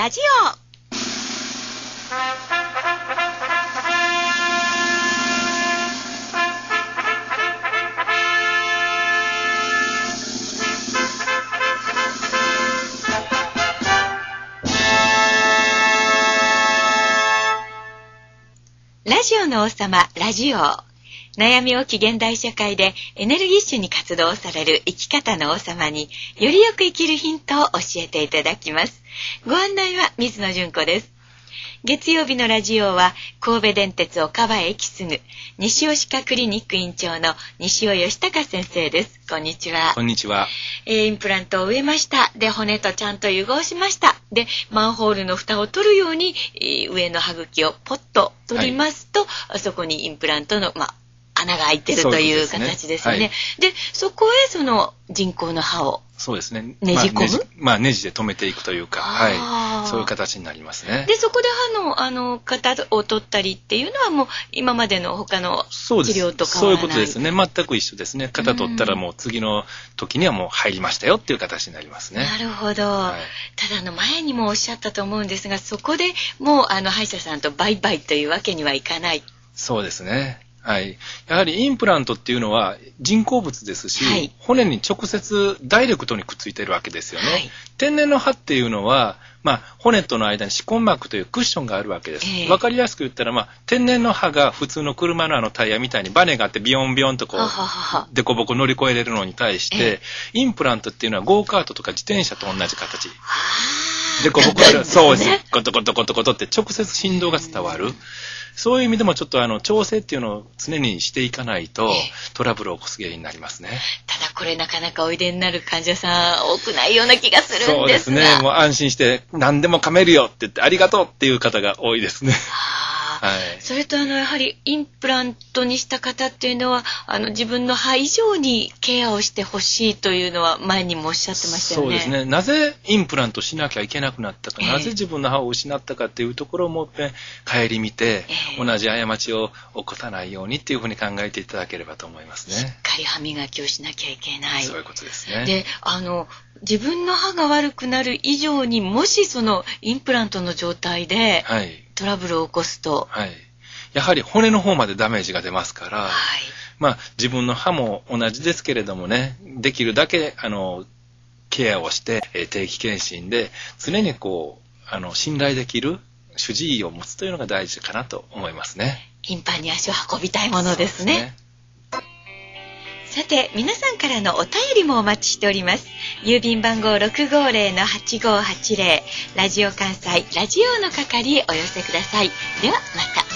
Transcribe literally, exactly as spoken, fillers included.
ラジオ。ラジオの王様、ラジオ。悩み多き現代社会でエネルギッシュに活動される生き方の王様によりよく生きるヒントを教えていただきます。ご案内は水野純子です。月曜日のラジオは神戸電鉄岡場駅すぐ西尾歯科クリニック院長の西尾義孝先生です。こんにちは。 こんにちは。 えー、インプラントを植えました。で、骨とちゃんと融合しました。で、マンホールの蓋を取るように、えー、上の歯茎をポッと取りますと、はい、そこにインプラントの、まあ、穴が開いてるという形ですよね。で、ねはい、そこへその人工の歯をそうですね。 ねじ込む、まあ、ねじ、 まあ、ネジで止めていくというか、はい、そういう形になりますね。 で、そこで歯のあの型を取ったりっていうのはもう今までの他の治療と変わらない。そういうことですね。全く一緒ですね。型取ったらもう次の時にはもう入りましたよっていう形になりますね。 なるほど。はい、ただあの前にもおっしゃったと思うんですが、そこでもうあの歯医者さんとバイバイというわけにはいかない。 そうですね。はい、やはりインプラントっていうのは人工物ですし、はい、骨に直接ダイレクトにくっついてるわけですよね。はい、天然の歯っていうのは、まあ、骨との間に歯根膜というクッションがあるわけです。えー、わかりやすく言ったら、まあ、天然の歯が普通の車のあのタイヤみたいにバネがあってビヨンビヨンとこうデコボコ乗り越えれるのに対して、えー、インプラントっていうのはゴーカートとか自転車と同じ形。デコボコある。そうです。ゴトゴトゴトゴトって直接振動が伝わる。そういう意味でもちょっとあの調整っていうのを常にしていかないとトラブルを起こす原因になりますね。 ただこれなかなかおいでになる患者さん多くないような気がするんですが。 そうですね。もう安心して何でも噛めるよって言ってありがとうっていう方が多いですね。 はい、それとあのやはりインプラントにした方っていうのはあの自分の歯以上にケアをしてほしいというのは前にもおっしゃってましたよね。 そうですね。なぜインプラントしなきゃいけなくなったか、えー、なぜ自分の歯を失ったかっていうところをもう一遍顧みて、えー、同じ過ちを起こさないようにっていうふうに考えていただければと思いますね。 しっかり歯磨きをしなきゃいけない。 そういうことですね。 で、あの自分の歯が悪くなる以上にもしそのインプラントの状態でトラブルを起こすと、 はいはい、やはり骨の方までダメージが出ますから、はい、まあ自分の歯も同じですけれどもね、できるだけあのケアをして定期検診で常にこうあの信頼できる主治医を持つというのが大事かなと思いますね。 頻繁に足を運びたいものですね。さて皆さんからのお便りもお待ちしております。郵便番号 ろくごーぜろのはちごーはちぜろ ラジオ関西ラジオの係へお寄せください。ではまた。